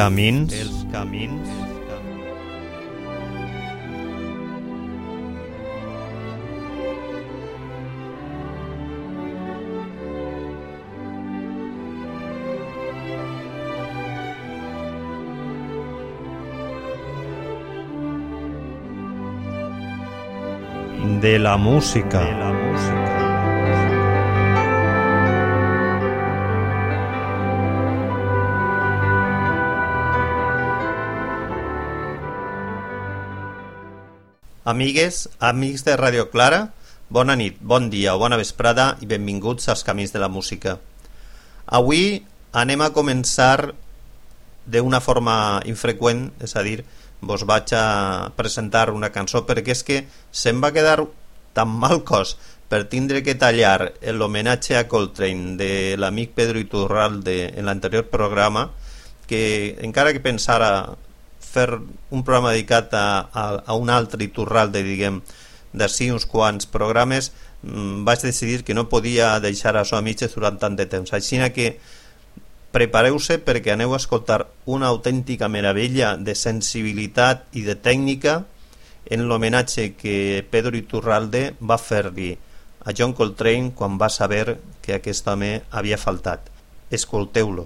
camins. De la música. Amigues, amics de Radio Clara, bona nit, bon dia o bona vesprada i benvinguts als Camins de la Música. Avui anem a començar d'una forma infreqüent, és a dir, vos vaig a presentar una cançó perquè és que se'm va quedar tan mal cos per tindre que tallar l'homenatge a Coltrane de l'amic Pedro Iturralde en l'anterior programa, que encara que pensara fer un programa dedicat a un altre Iturralde, diguem, d'ací uns quants programes, vaig decidir que no podia deixar això a mitges durant tant de temps. Així que prepareu-se perquè aneu a escoltar una autèntica meravella de sensibilitat i de tècnica en l'homenatge que Pedro Iturralde va fer-li a John Coltrane quan va saber que aquest home havia faltat. Escolteu-lo.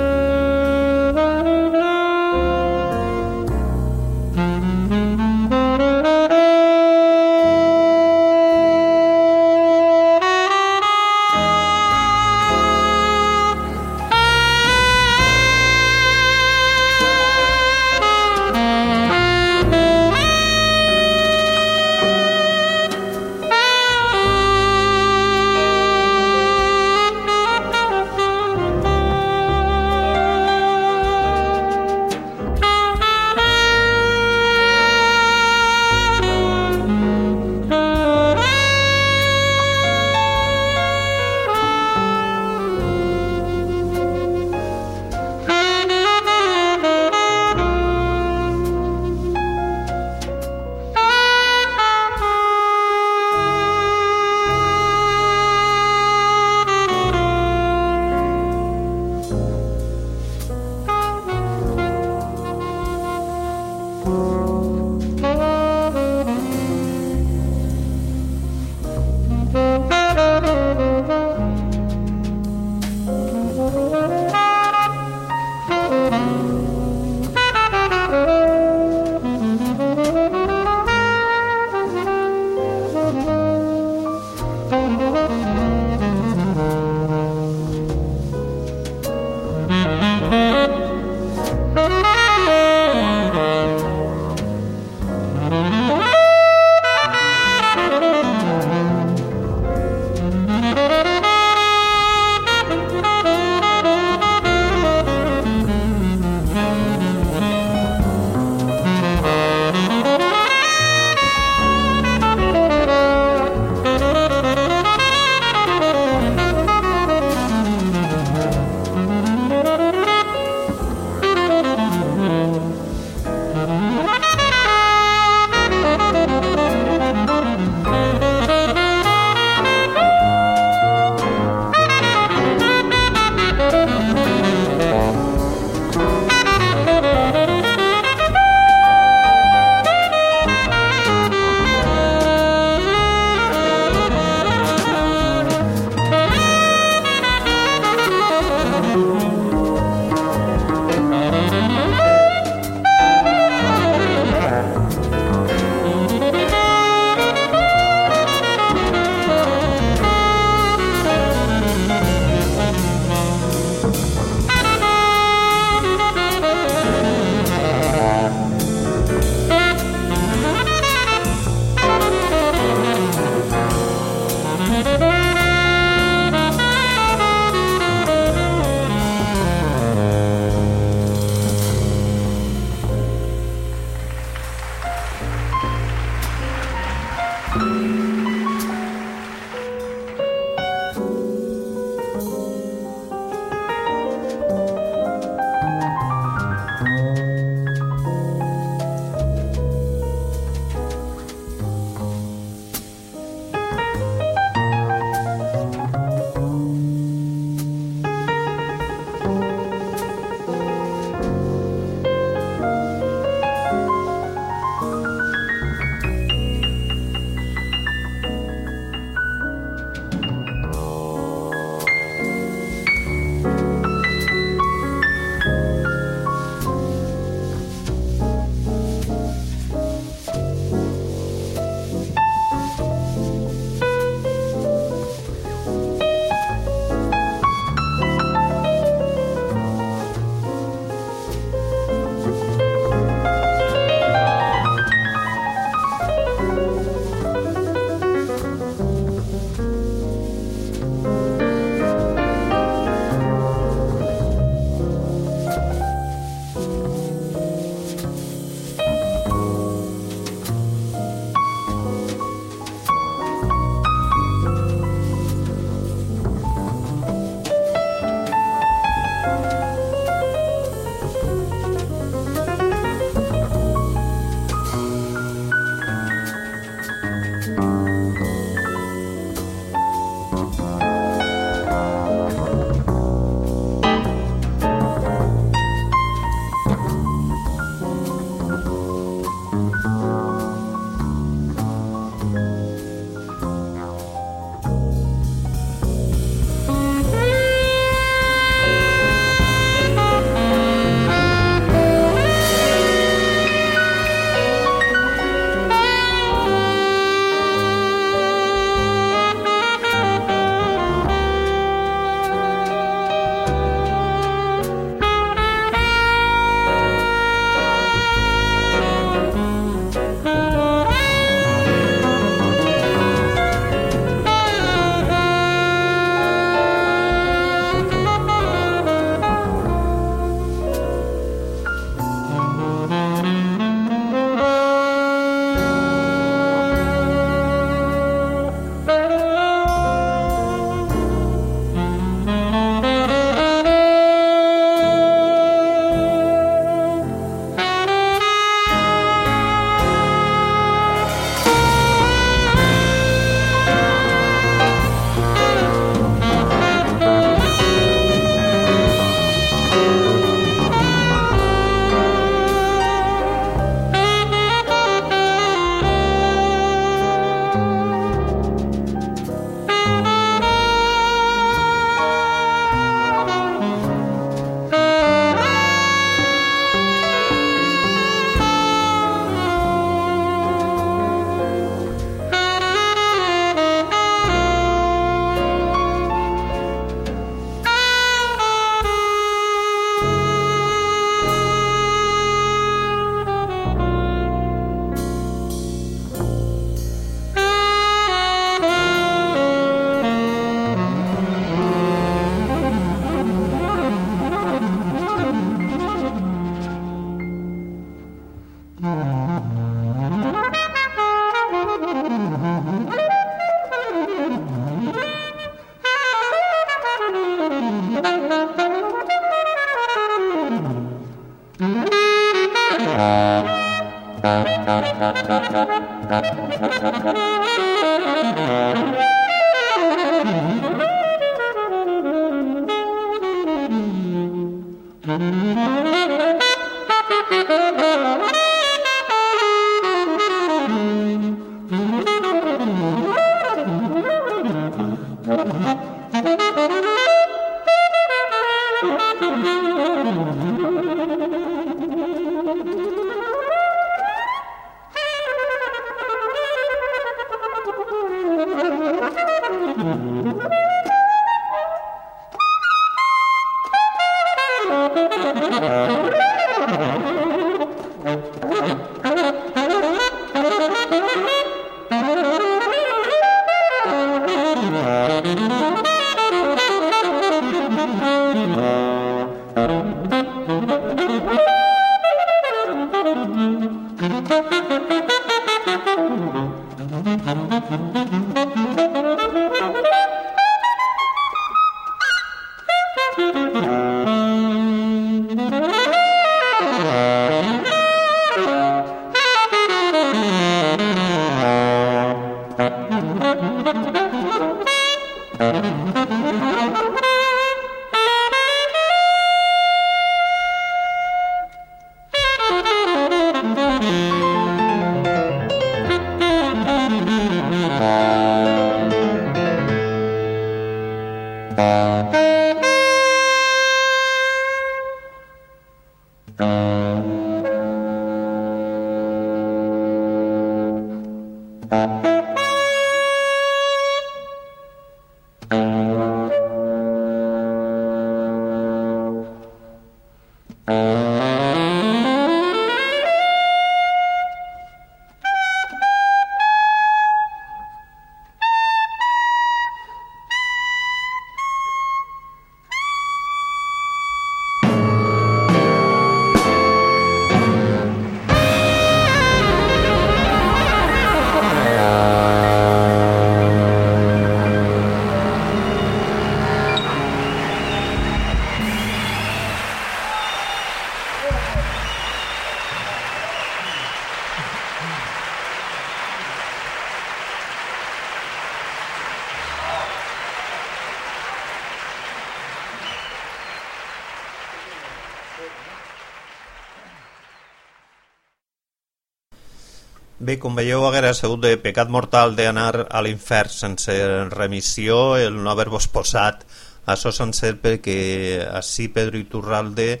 Bé, com veieu, haguera sigut de pecat mortal d'anar a l'infern sense remissió el no haver-vos posat això sencer, perquè així Pedro Iturralde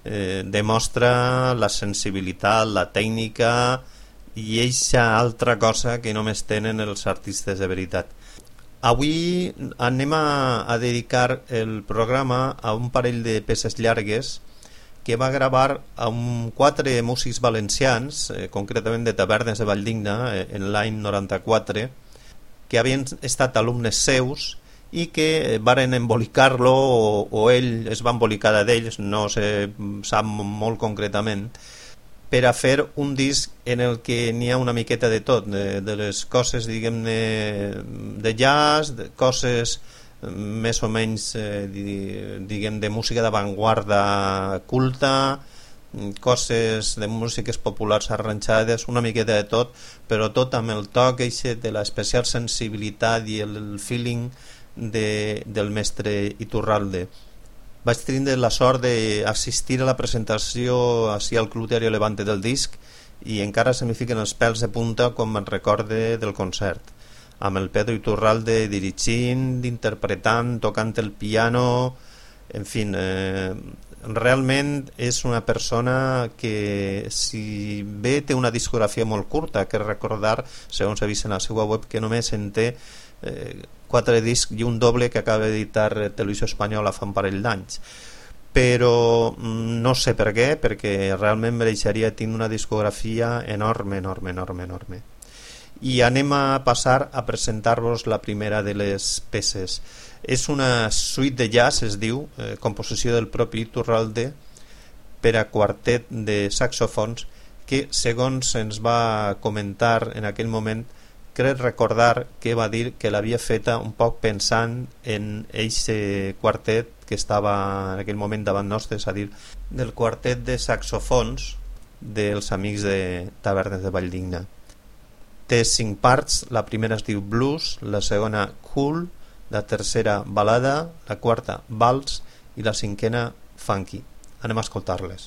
demostra la sensibilitat, la tècnica i eixa altra cosa que només tenen els artistes de veritat. Avui anem a dedicar el programa a un parell de peces llargues que va gravar amb 4 músics valencians, concretament de Tavernes de Valldigna, en l'any 94, que havien estat alumnes seus i que varen embolicar-lo, o ell es va embolicar d'ells, no se sap molt concretament, per a fer un disc en el que n'hi ha una miqueta de tot, de les coses, diguem-ne, de jazz, de coses més o menys diguem de música d'avantguarda culta, coses de músiques populars arranjades, una miqueta de tot, però tot amb el toc de l'especial sensibilitat i el feeling del mestre Iturralde. Vaig tindre la sort d'assistir a la presentació així al Club Diario Levante del disc i encara se m'hi fiquen els pèls de punta quan me'n recorde del concert, amb el Pedro Iturralde dirigint, interpretant, tocant el piano, en fi, realment és una persona que, si bé té una discografia molt curta, que recordar, segons he vist en la seva web, que només en té 4 discs i un doble que acaba d'editar Televisió Espanyola fa un parell d'anys, però no sé per què, perquè realment mereixeria tenir una discografia enorme. I anem a passar a presentar-vos la primera de les peces. És una suite de jazz, es diu, composició del propi Iturralde per a quartet de saxofons, que segons ens va comentar en aquell moment, crec recordar que va dir que l'havia feta un poc pensant en eixe quartet que estava en aquell moment davant nostre, és a dir, del quartet de saxofons dels amics de Tavernes de Valldigna. Té 5 parts, la primera es diu Blues, la segona Cool, la tercera Balada, la quarta Vals i la 5a Funky. Anem a escoltar-les.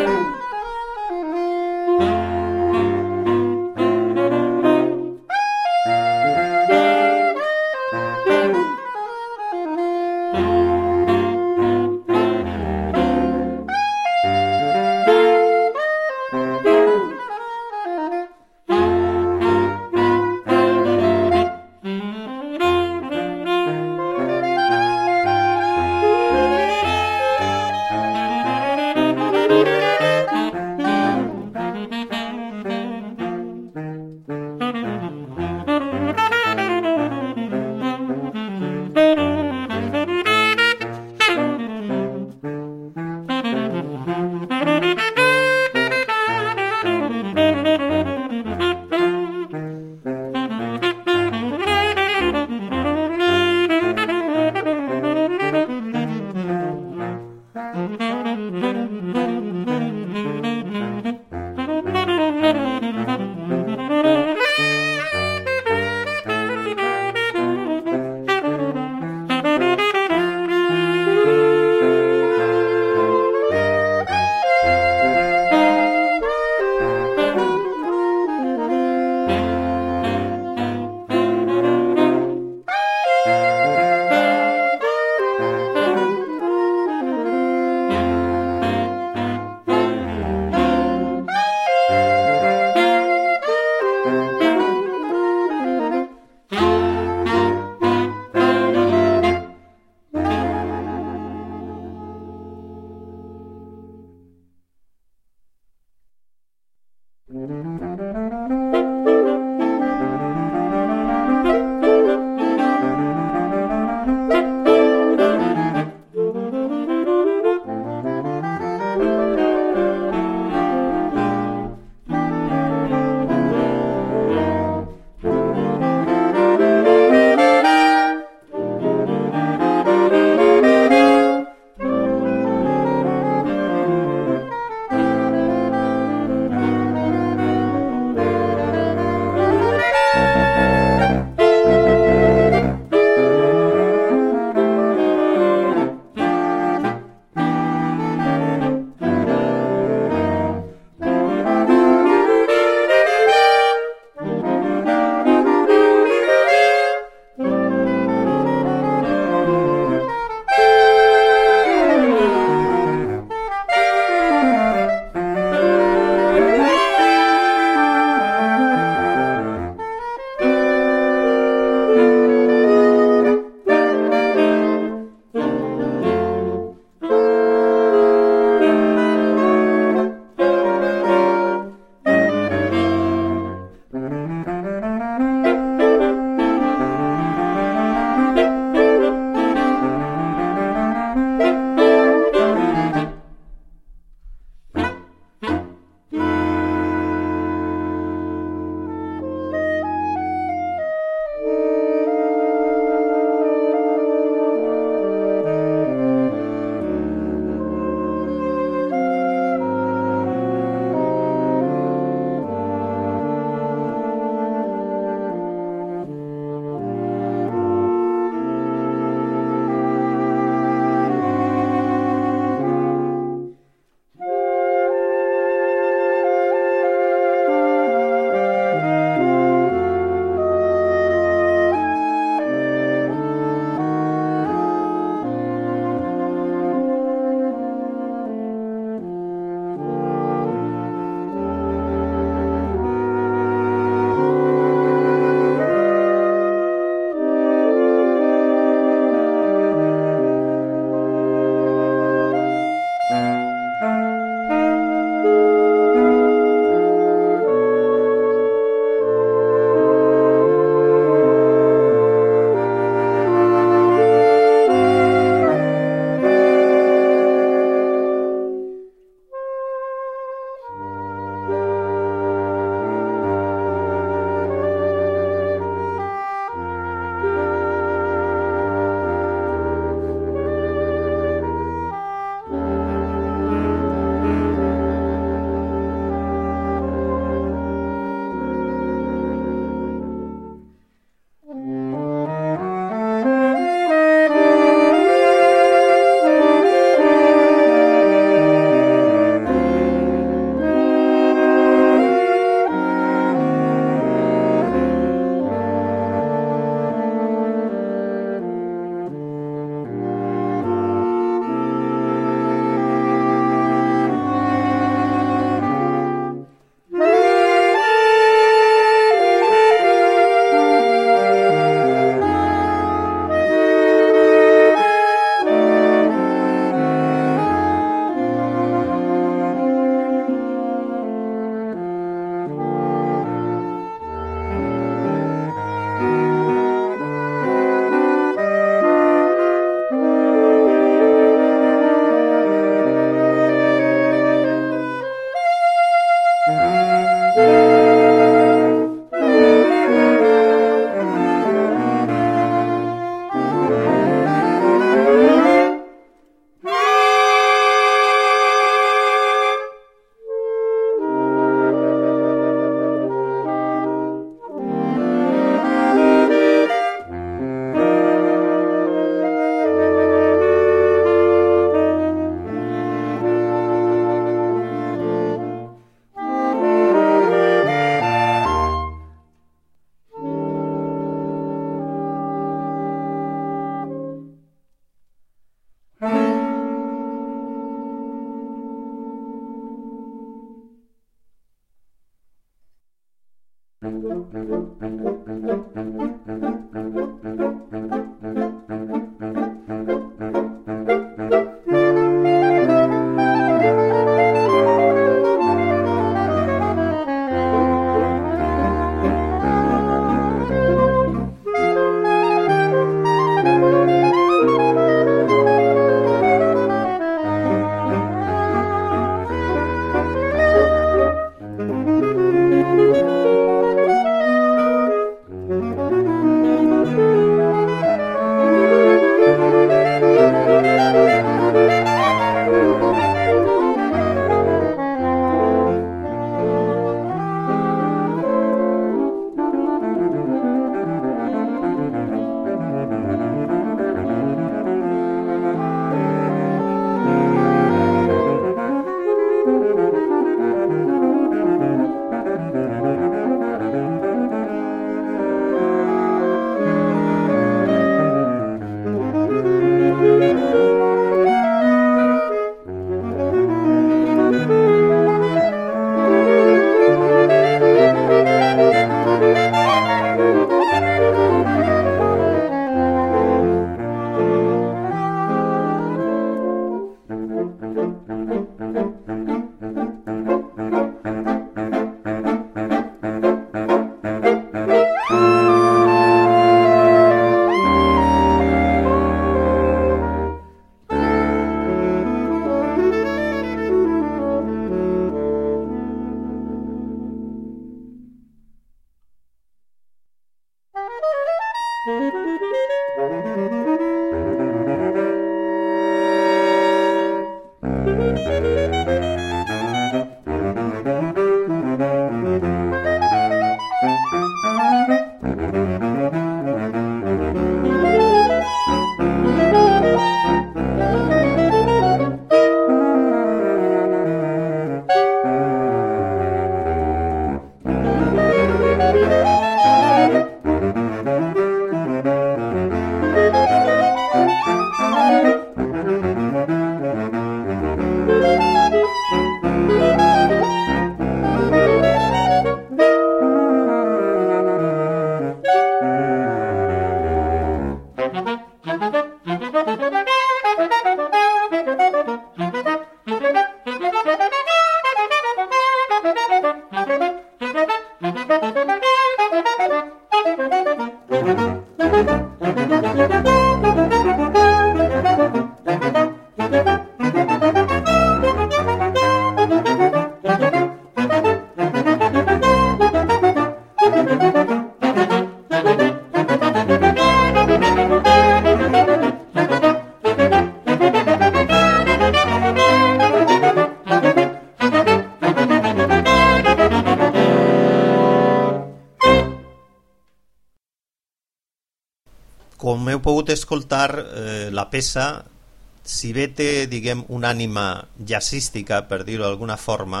Com heu pogut escoltar, la peça, si bé té, diguem, una ànima jazzística, per dir-ho d'alguna forma,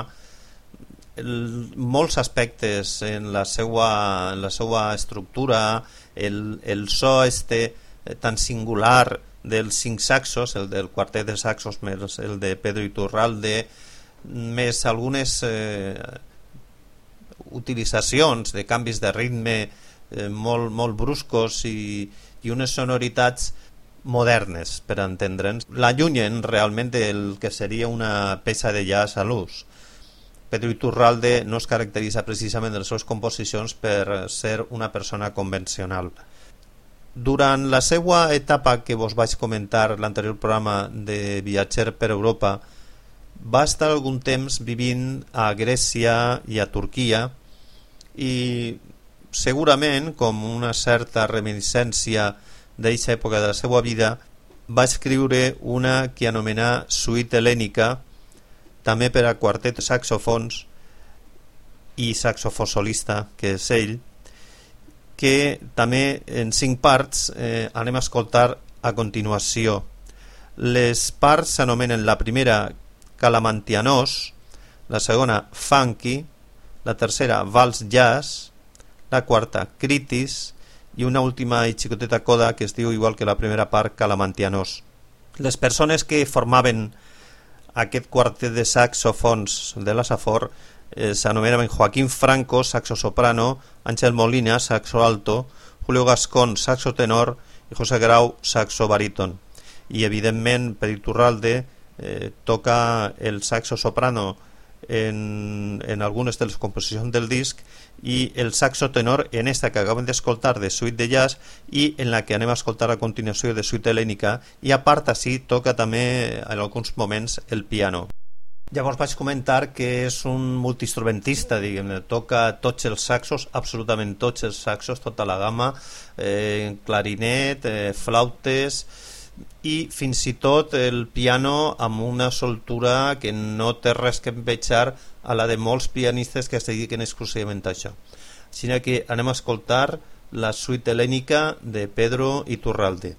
molts aspectes en la seva estructura, el so tan singular dels 5 saxos, el del quartet de saxos més el de Pedro Iturralde, més algunes utilitzacions de canvis de ritme molt bruscos i unes sonoritats modernes, per entendre'ns, l'allunyen realment del que seria una peça de jazz a l'ús. Pedro Iturralde no es caracteritza precisament de les seves composicions per ser una persona convencional. Durant la seva etapa que vos vaig comentar l'anterior programa de viatger per Europa, va estar algun temps vivint a Grècia i a Turquia i segurament, com una certa reminiscència d'aquesta època de la seva vida, va escriure una que anomenà Suite Hel·lènica, també per a quartet de saxofons i saxofó solista, que és ell, que també en 5 parts anem a escoltar a continuació. Les parts s'anomenen la primera Calamantianos, la segona Funky, la tercera Vals Jazz, la quarta Critis i una última i xicoteta coda que es diu igual que la primera part Calamantianos. Les persones que formaven aquest quartet de saxofons de la Safor s'anomenaven Joaquín Franco, saxo soprano, Ángel Molina, saxo alto, Julio Gascón, saxo tenor i José Grau, saxo baríton. I evidentment per Iturralde toca el saxo soprano en algunes de les composicions del disc i el saxo tenor en esta que acabem d'escoltar de Suite de Jazz i en la que anem a escoltar a continuació de Suite Hel·lènica, i a part així toca també en alguns moments el piano. Llavors vaig comentar que és un multiinstrumentista, diguem-ne, toca tots els saxos, absolutament tots els saxos, tota la gamma, clarinet, flautes i fins i tot el piano amb una soltura que no té res que envejar a la de molts pianistes que es dediquen exclusivament a això. Així que anem a escoltar la Suite Hel·lènica de Pedro Iturralde.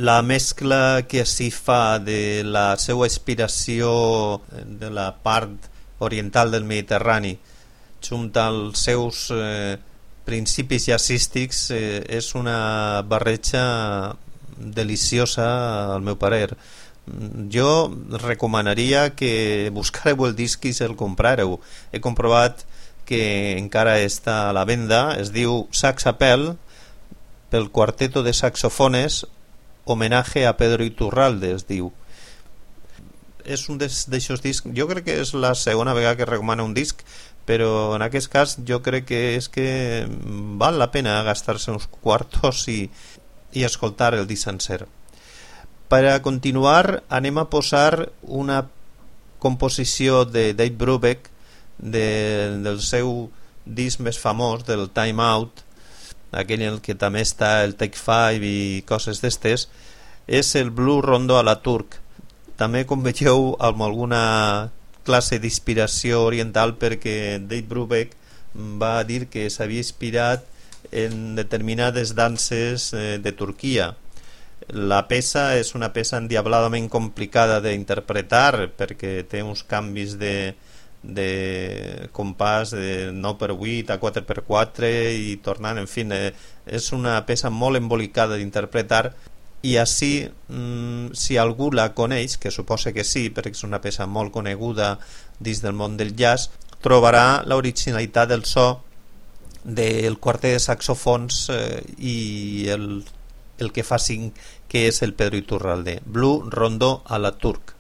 la mescla que s'hi fa de la seva inspiració de la part oriental del Mediterrani junt als seus principis jazzístics és una barreja deliciosa al meu parer. Jo recomanaria que buscareu el disc i se'l comprareu. He comprovat que encara està a la venda. Es diu Sax Apel pel Cuarteto de Saxofones, homenatge a Pedro Iturralde, es diu. És un d'aixòs discs, jo crec que és la segona vegada que recomano un disc, però en aquest cas jo crec que és que val la pena gastar-se uns quartos i escoltar el disc sencer. Per a continuar anem a posar una composició de Dave Brubeck del seu disc més famós, del Time Out, aquell en el que també està el Take 5 i coses d'estes. És el Blue Rondo a la Turc. També, com veieu, amb alguna classe d'inspiració oriental, perquè Dave Brubeck va dir que s'havia inspirat en determinades danses de Turquia. La peça és una peça endiabladament complicada d'interpretar perquè té uns canvis de compàs de 9x8 a 4x4 i tornant, en fi, és una peça molt embolicada d'interpretar. I així, si algú la coneix, que suposa que sí, perquè és una peça molt coneguda dins del món del jazz, trobarà l'originalitat del so del quartet de saxofons i el que fa cinc, que és el Pedro Iturralde. Blue Rondo a la Turc.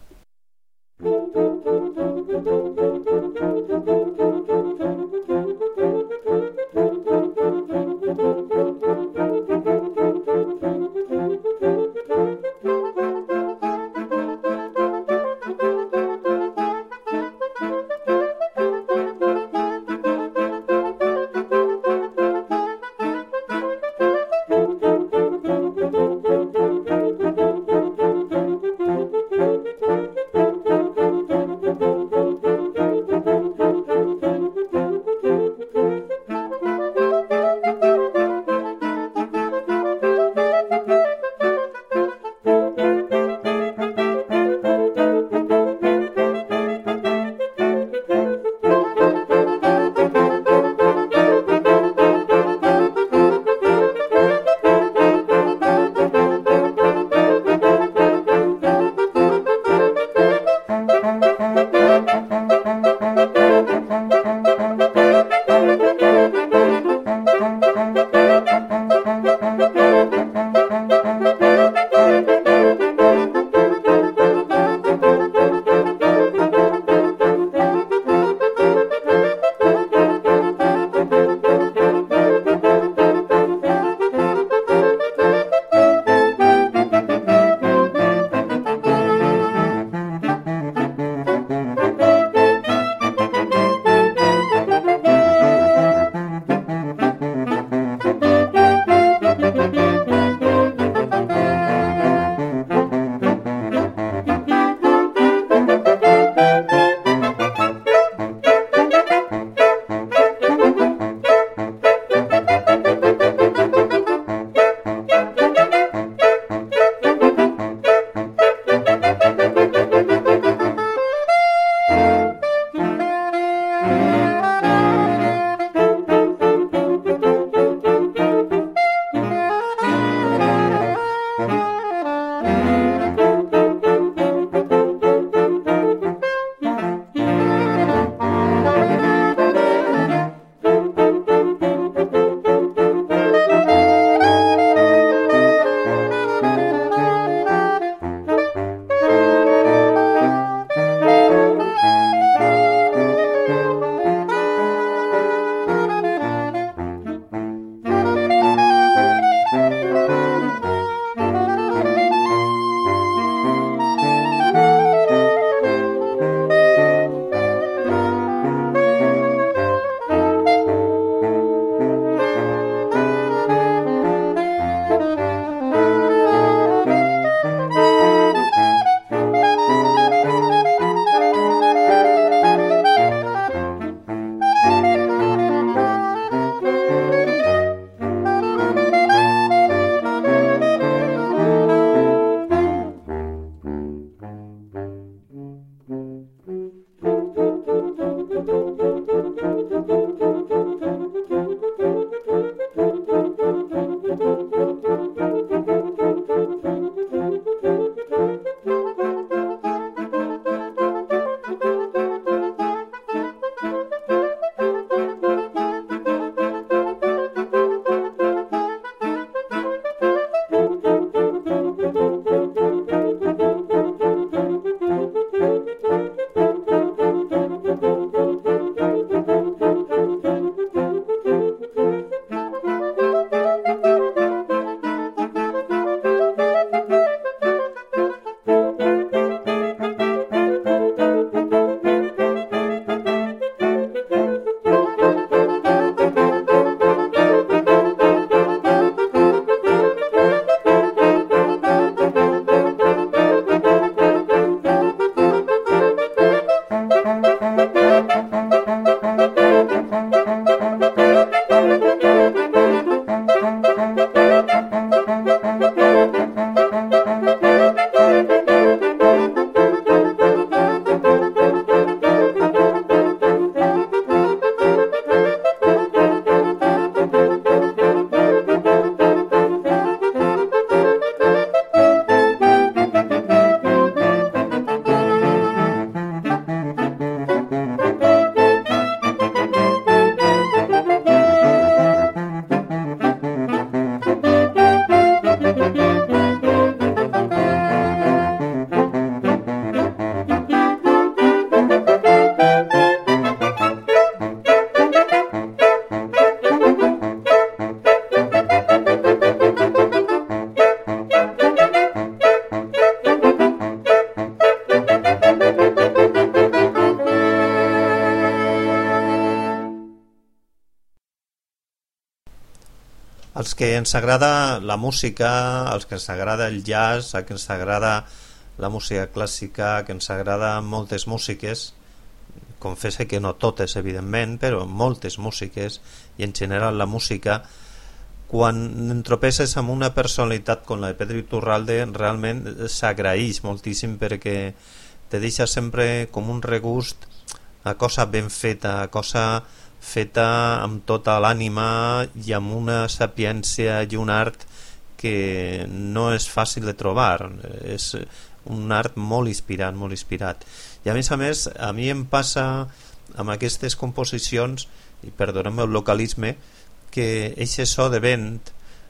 Els que ens agrada la música, els que ens agrada el jazz, els que ens agrada la música clàssica, que ens agrada moltes músiques, confesse que no totes evidentment, però moltes músiques, i en general la música, quan entropesses amb una personalitat com la de Pedro Iturralde realment s'agraeix moltíssim, perquè te deixa sempre com un regust a cosa ben feta, a cosa feta amb tota l'ànima i amb una sapiència i un art que no és fàcil de trobar. És un art molt inspirat, molt inspirat. I a més, a mi em passa amb aquestes composicions, i perdoneu el localisme, que eixe so de vent,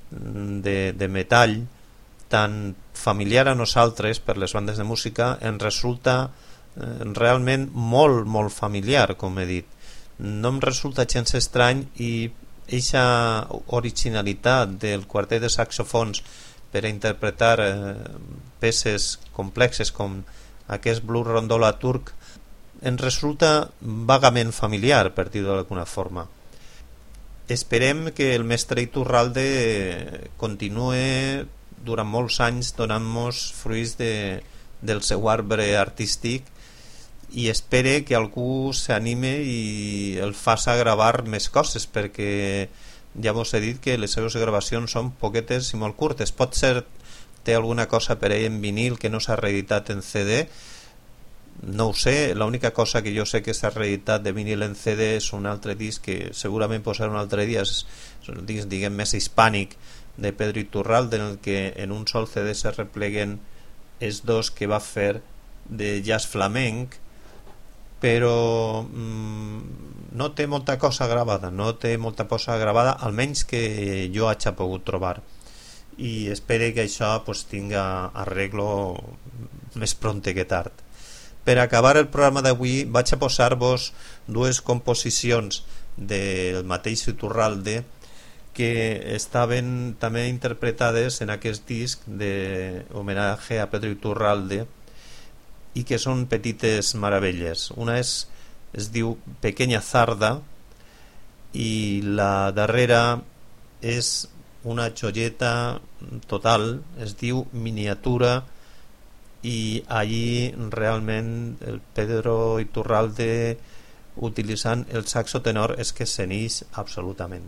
de metall, tan familiar a nosaltres per les bandes de música, ens resulta realment molt, molt familiar, com he dit. No em resulta gens estrany, i eixa originalitat del quartet de saxofons per a interpretar peces complexes com aquest blues rondola turc ens resulta vagament familiar, per dir-ho d'alguna forma. Esperem que el mestre Iturralde continue durant molts anys donant-nos fruits del seu arbre artístic, i espere que algú s'anime i el faça gravar més coses, perquè ja vos he dit que les seves gravacions són poquetes i molt curtes. Pot ser té alguna cosa per ell en vinil que no s'ha reeditat en CD, no ho sé. L'única cosa que jo sé que s'ha reeditat de vinil en CD és un altre disc que segurament posaré un altre dia, és un disc, diguem, més hispànic de Pedro Iturralde, en el que en un sol CD se repleguen els dos que va fer de jazz flamenc, però no té molta cosa gravada, almenys que jo hagi pogut trobar, i espero que això pues, tinga arreglo més pronte que tard. Per acabar el programa d'avui vaig a posar-vos dues composicions del mateix Iturralde que estaven també interpretades en aquest disc d'homenatge a Pedro Iturralde i que són petites meravelles. Una es diu Pequeña Zarda i la darrera és una joieta total, es diu Miniatura, i allí realment el Pedro Iturralde utilitzant el saxo tenor és que s'enix absolutament.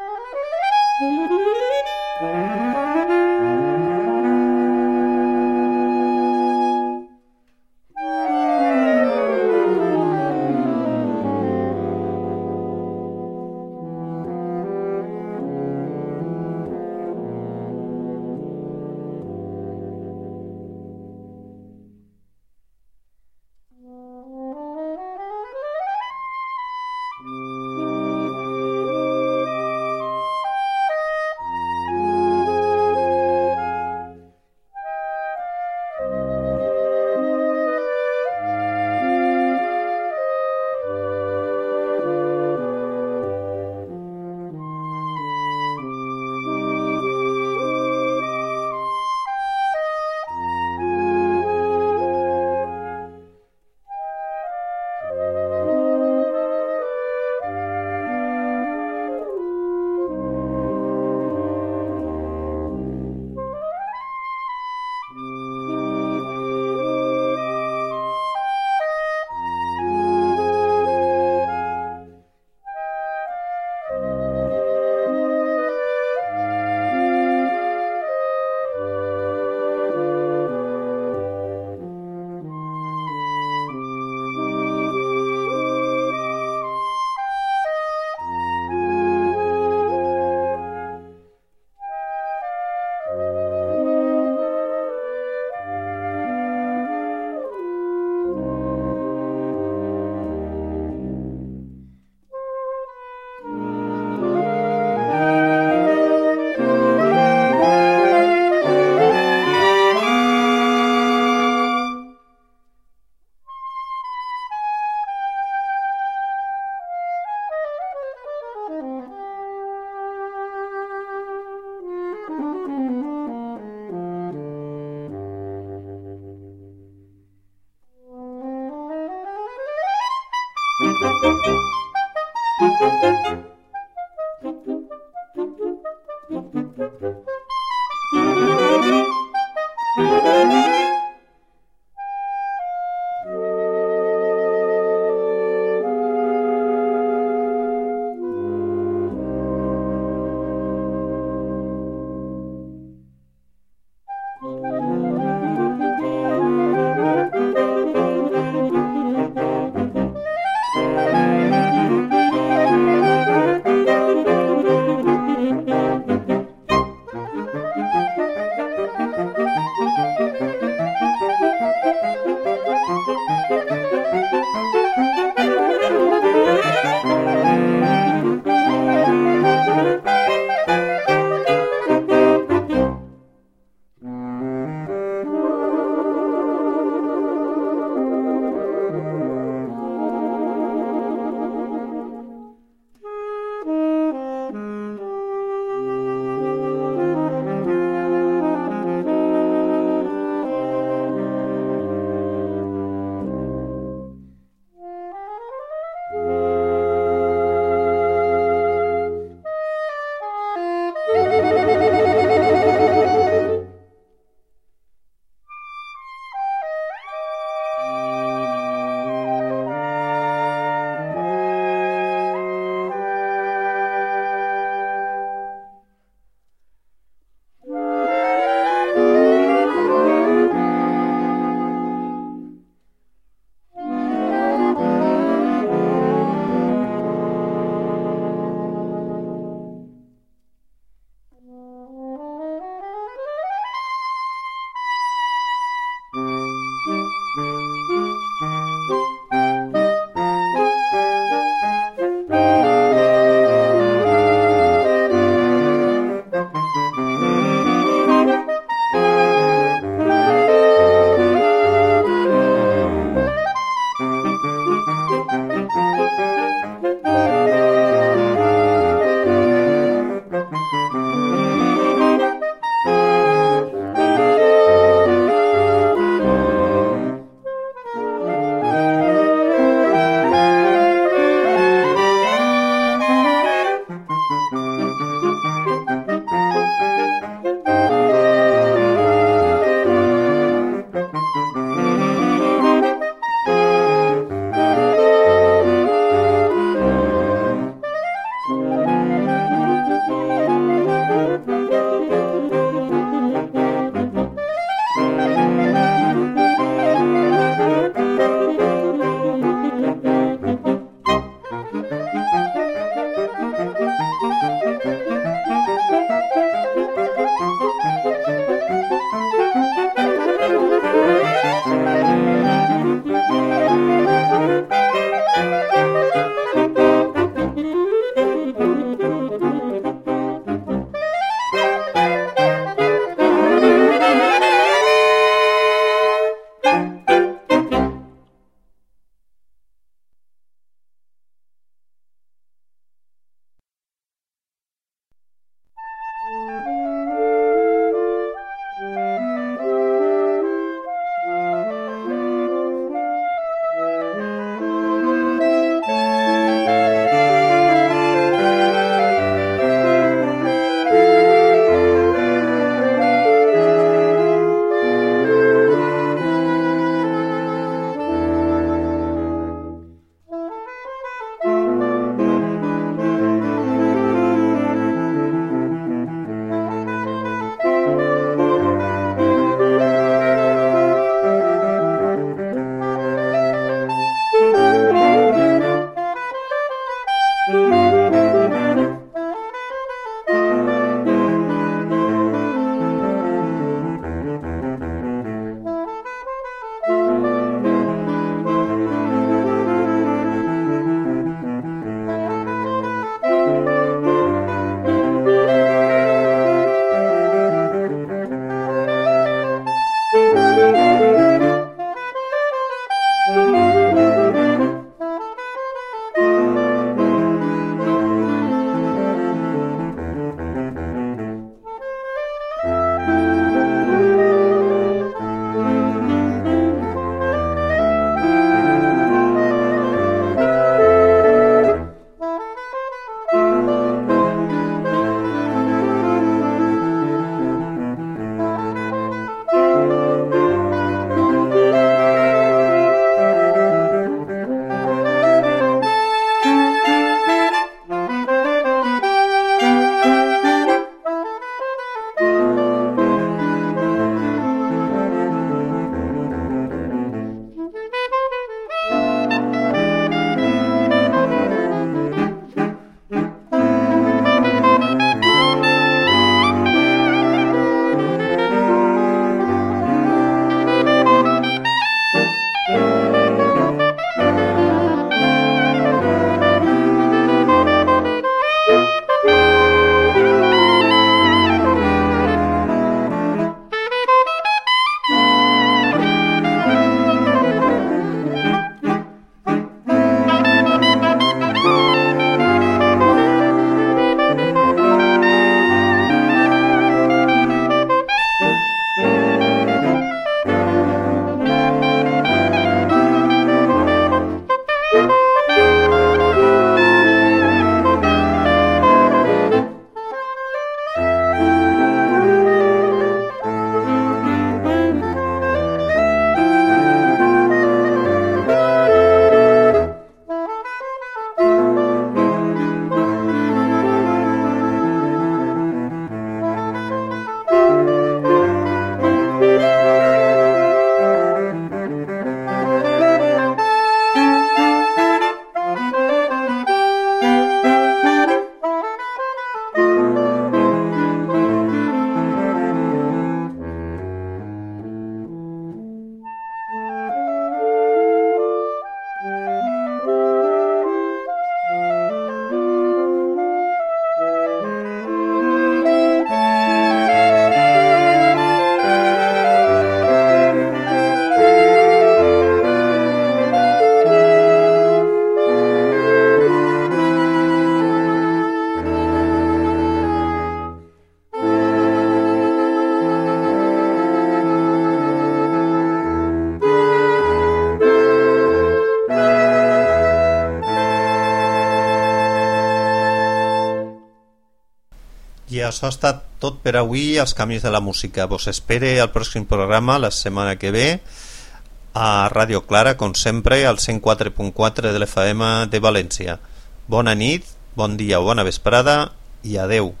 això ha estat tot per avui als Camins de la Música. Vos espere al pròxim programa la setmana que ve a Ràdio Clara, com sempre, al 104.4 de l'FM de València. Bona nit, bon dia o bona vesprada i adeu.